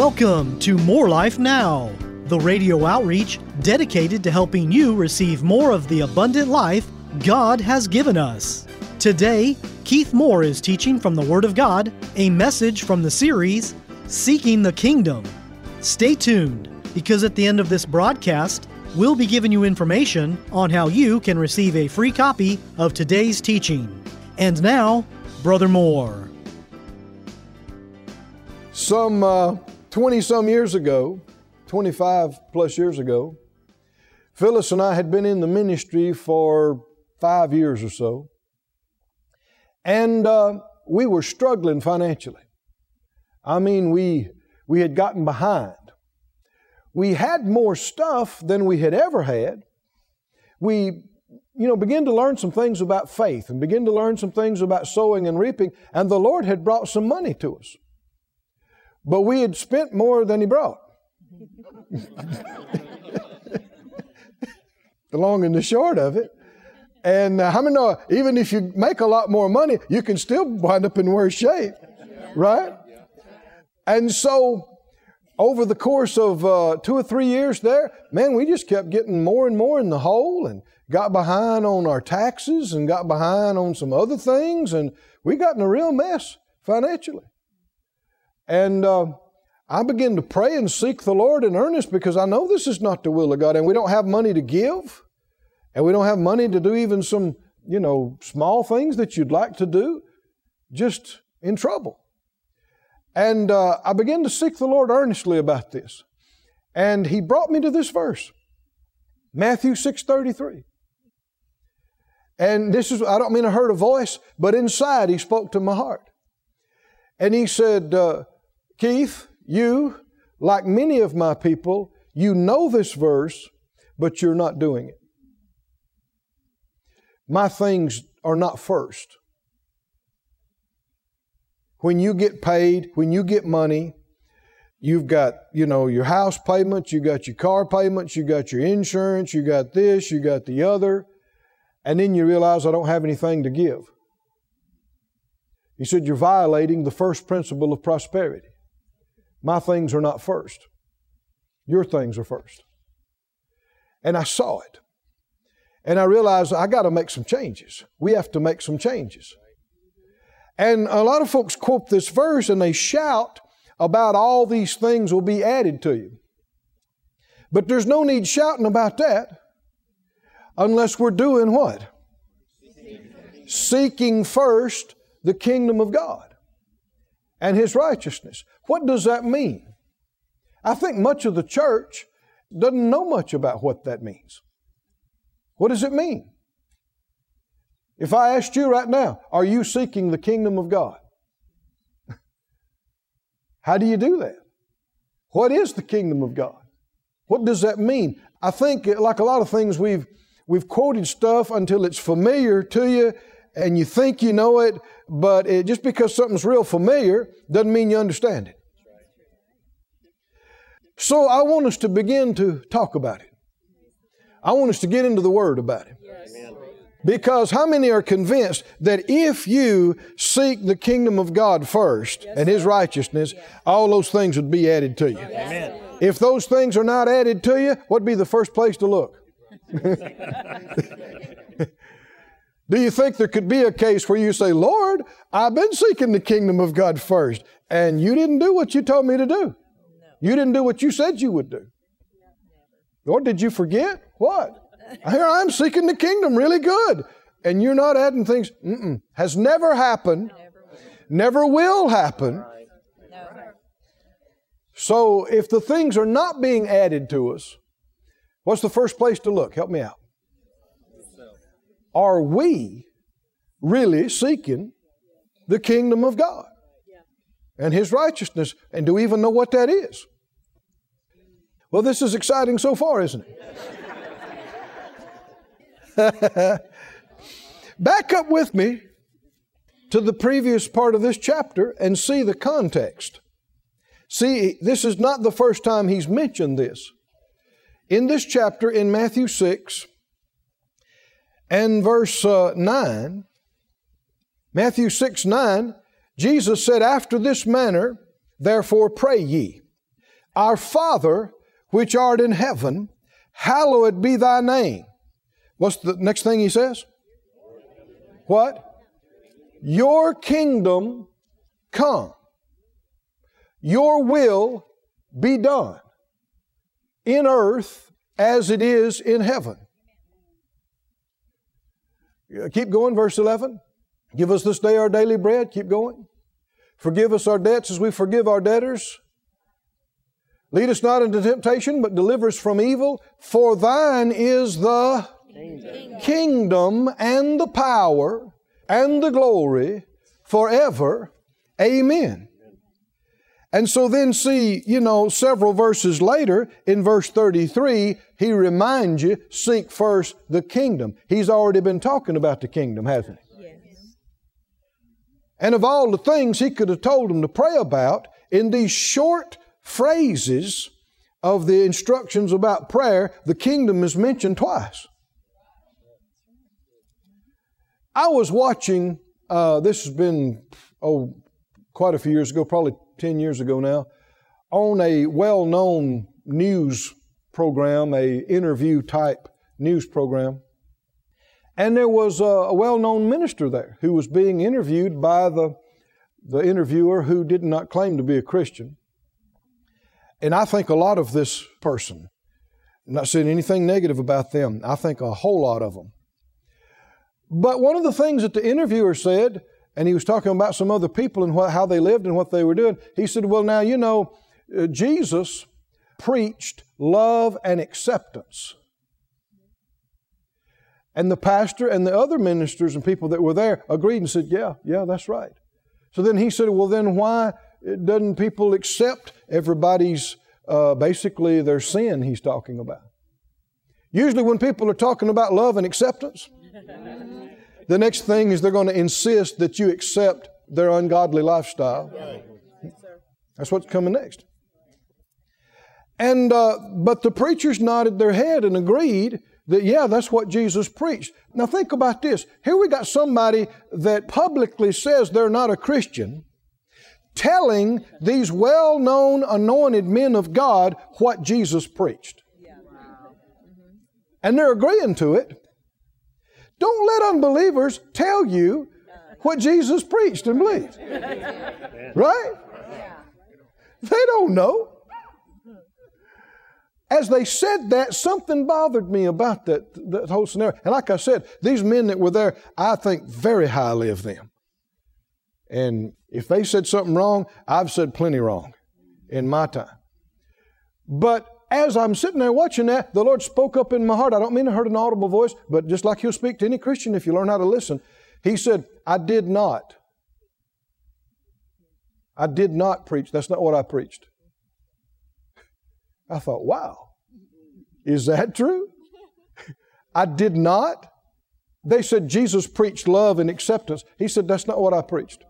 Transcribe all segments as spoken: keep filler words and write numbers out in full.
Welcome to More Life Now, the radio outreach dedicated to helping you receive more of the abundant life God has given us. Today, Keith Moore is teaching from the Word of God, a message from the series, Seeking the Kingdom. Stay tuned, because at the end of this broadcast, we'll be giving you information on how you can receive a free copy of today's teaching. And now, Brother Moore. Some uh, twenty-some years ago, twenty-five plus years ago, Phyllis and I had been in the ministry for five years or so, and uh, we were struggling financially. I mean, we we had gotten behind. We had more stuff than we had ever had. We, you know, began to learn some things about faith and began to learn some things about sowing and reaping, and the Lord had brought some money to us. But we had spent more than He brought. The long and the short of it. And uh, how many know, even if you make a lot more money, you can still wind up in worse shape, right? And so, over the course of uh, two or three years there, man, we just kept getting more and more in the hole and got behind on our taxes and got behind on some other things, and we got in a real mess financially. And uh, I began to pray and seek the Lord in earnest, because I know this is not the will of God, and we don't have money to give, and we don't have money to do even some, you know, small things that you'd like to do, just in trouble. And uh, I began to seek the Lord earnestly about this. And He brought me to this verse, Matthew six thirty-three. And this is, I don't mean I heard a voice, but inside He spoke to my heart. And He said, uh, Keith, you, like many of my people, you know this verse, but you're not doing it. My things are not first. When you get paid, when you get money, you've got, you know, your house payments, you got your car payments, you got your insurance, you got this, you got the other, and then you realize I don't have anything to give. He said, you're violating the first principle of prosperity. My things are not first. Your things are first. And I saw it. And I realized I got to make some changes. We have to make some changes. And a lot of folks quote this verse and they shout about all these things will be added to you. But there's no need shouting about that unless we're doing what? Seeking first the kingdom of God and His righteousness. What does that mean? I think much of the church doesn't know much about what that means. What does it mean? If I asked you right now, are you seeking the kingdom of God? How do you do that? What is the kingdom of God? What does that mean? I think, like a lot of things, we've we've quoted stuff until it's familiar to you and you think you know it, but it, just because something's real familiar doesn't mean you understand it. So I want us to begin to talk about it. I want us to get into the Word about it. Because how many are convinced that if you seek the kingdom of God first and His righteousness, all those things would be added to you? Amen. If those things are not added to you, what'd be the first place to look? Do you think there could be a case where you say, Lord, I've been seeking the kingdom of God first, and you didn't do what you told me to do? You didn't do what you said you would do. Lord, did you forget? What? Here I'm seeking the kingdom really good. And you're not adding things. Mm-mm. Has never happened. Never will happen. So if the things are not being added to us, what's the first place to look? Help me out. Are we really seeking the kingdom of God and His righteousness? And do we even know what that is? Well, this is exciting so far, isn't it? Back up with me to the previous part of this chapter and see the context. See, this is not the first time He's mentioned this. In this chapter, in Matthew six and verse uh, nine, Matthew six, nine, Jesus said, after this manner, therefore pray ye. Our Father, which art in heaven, hallowed be thy name. What's the next thing he says? What? Your kingdom come. Your will be done in earth as it is in heaven. Keep going, verse eleven. Give us this day our daily bread. Keep going. Forgive us our debts as we forgive our debtors. Lead us not into temptation, but deliver us from evil. For thine is the kingdom, kingdom and the power and the glory forever. Amen. And so then see, you know, several verses later, in verse thirty-three, he reminds you, seek first the kingdom. He's already been talking about the kingdom, hasn't he? Yes. And of all the things he could have told them to pray about, in these short phrases of the instructions about prayer, the kingdom is mentioned twice. I was watching, uh, this has been, oh, quite a few years ago, probably ten years ago now, on a well-known news program, a interview type news program. And there was a, a well-known minister there who was being interviewed by the, the interviewer who did not claim to be a Christian. And I think a lot of this person, I'm not saying anything negative about them, I think a whole lot of them. But one of the things that the interviewer said, and he was talking about some other people and what, how they lived and what they were doing. He said, well, now, you know, uh, Jesus preached love and acceptance. And the pastor and the other ministers and people that were there agreed and said, yeah, yeah, that's right. So then he said, well, then why doesn't people accept everybody's, uh, basically their sin he's talking about? Usually when people are talking about love and acceptance, the next thing is they're going to insist that you accept their ungodly lifestyle. That's what's coming next. And uh, but the preachers nodded their head and agreed that, yeah, that's what Jesus preached. Now think about this. Here we got somebody that publicly says they're not a Christian, telling these well-known anointed men of God what Jesus preached. And they're agreeing to it. Don't let unbelievers tell you what Jesus preached and believed. Right? They don't know. As they said that, something bothered me about that, that whole scenario. And like I said, these men that were there, I think very highly of them. And if they said something wrong, I've said plenty wrong in my time. But as I'm sitting there watching that, the Lord spoke up in my heart. I don't mean to heard an audible voice, but just like He'll speak to any Christian if you learn how to listen. He said, I did not. I did not preach. That's not what I preached. I thought, wow, is that true? I did not. They said Jesus preached love and acceptance. He said, that's not what I preached.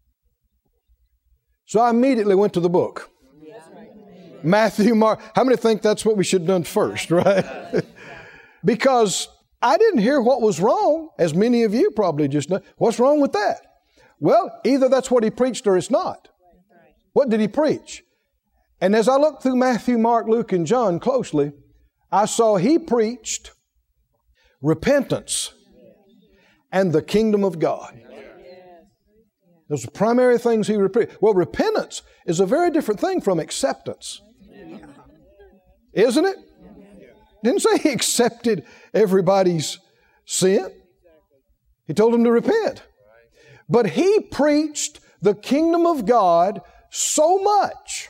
So I immediately went to the book. Matthew, Mark. How many think that's what we should have done first, right? Because I didn't hear what was wrong, as many of you probably just know. What's wrong with that? Well, either that's what he preached or it's not. What did he preach? And as I looked through Matthew, Mark, Luke, and John closely, I saw he preached repentance and the kingdom of God. Those are the primary things he preached. Well, repentance is a very different thing from acceptance. Isn't it? Didn't say he accepted everybody's sin. He told them to repent. But he preached the kingdom of God so much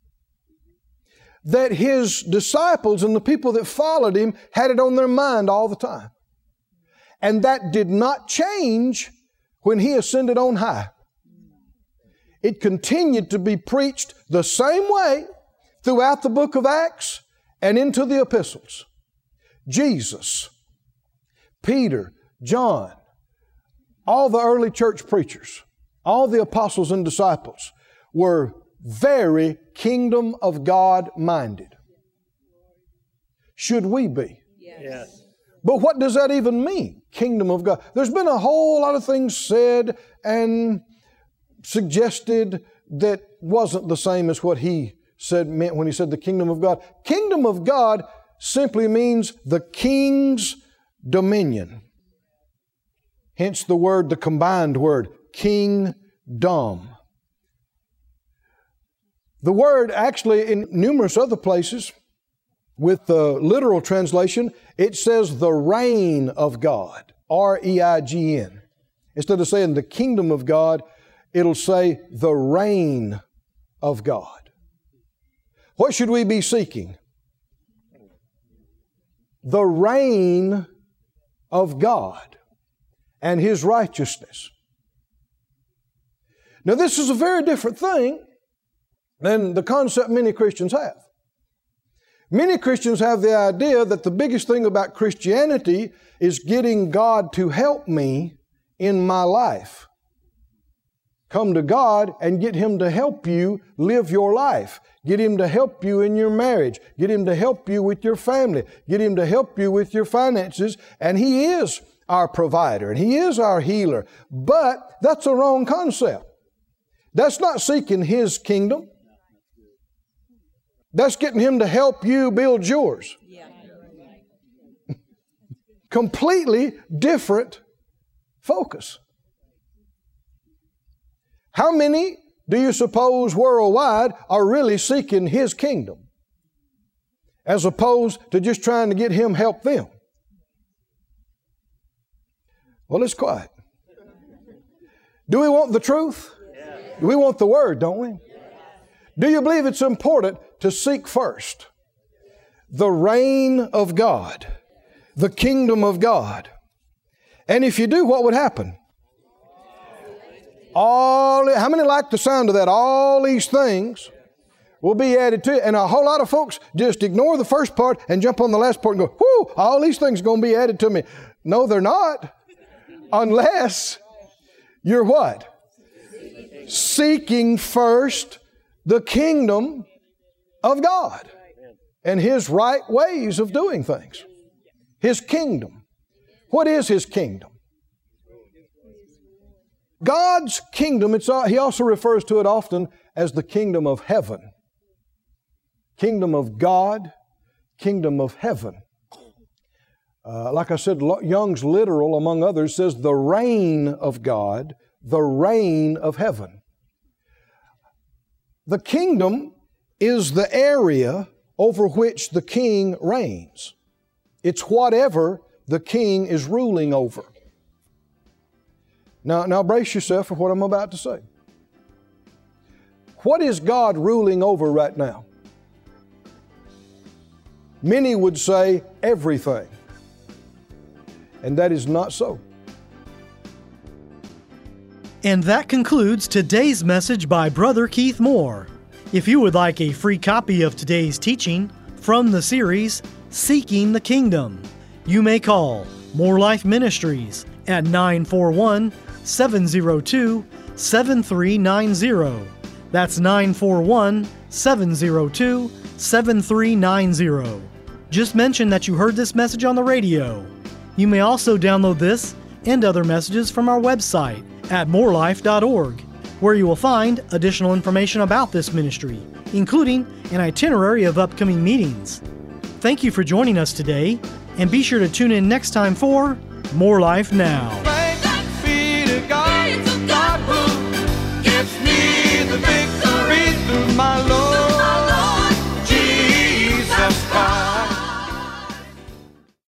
that his disciples and the people that followed him had it on their mind all the time. And that did not change when he ascended on high. It continued to be preached the same way throughout the book of Acts and into the epistles. Jesus, Peter, John, all the early church preachers, all the apostles and disciples were very kingdom of God minded. Should we be? Yes. But what does that even mean? Kingdom of God. There's been a whole lot of things said and suggested that wasn't the same as what he said meant when he said the kingdom of God. Kingdom of God simply means the king's dominion. Hence the word, the combined word, kingdom. The word actually in numerous other places, with the literal translation, it says the reign of God, R E I G N. Instead of saying the kingdom of God, it'll say the reign of God. What should we be seeking? The reign of God and His righteousness. Now, this is a very different thing than the concept many Christians have. Many Christians have the idea that the biggest thing about Christianity is getting God to help me in my life. Come to God and get Him to help you live your life. Get Him to help you in your marriage. Get Him to help you with your family. Get Him to help you with your finances. And He is our provider and He is our healer. But that's a wrong concept. That's not seeking His kingdom. That's getting Him to help you build yours. Completely different focus. How many do you suppose worldwide are really seeking His kingdom as opposed to just trying to get Him help them? Well, it's quiet. Do we want the truth? We want the Word, don't we? Do you believe it's important to seek first the reign of God, the kingdom of God? And if you do, what would happen? All, how many like the sound of that? All these things will be added to it. And a whole lot of folks just ignore the first part and jump on the last part and go, whoo, all these things are going to be added to me. No, they're not. Unless you're what? Seeking first the kingdom of God and His right ways of doing things. His kingdom. What is His kingdom? God's kingdom, it's, He also refers to it often as the kingdom of heaven. Kingdom of God, kingdom of heaven. Uh, like I said, Young's literal, among others, says the reign of God, the reign of heaven. The kingdom is the area over which the king reigns. It's whatever the king is ruling over. Now, now brace yourself for what I'm about to say. What is God ruling over right now? Many would say everything. And that is not so. And that concludes today's message by Brother Keith Moore. If you would like a free copy of today's teaching from the series Seeking the Kingdom, you may call More Life Ministries at nine four one, seven zero two, seven three nine zero. That's nine four one, seven zero two, seven three nine zero. Just mention that you heard this message on the radio. You may also download this and other messages from our website at more life dot org, where you will find additional information about this ministry, including an itinerary of upcoming meetings. Thank you for joining us today, and be sure to tune in next time for More Life Now.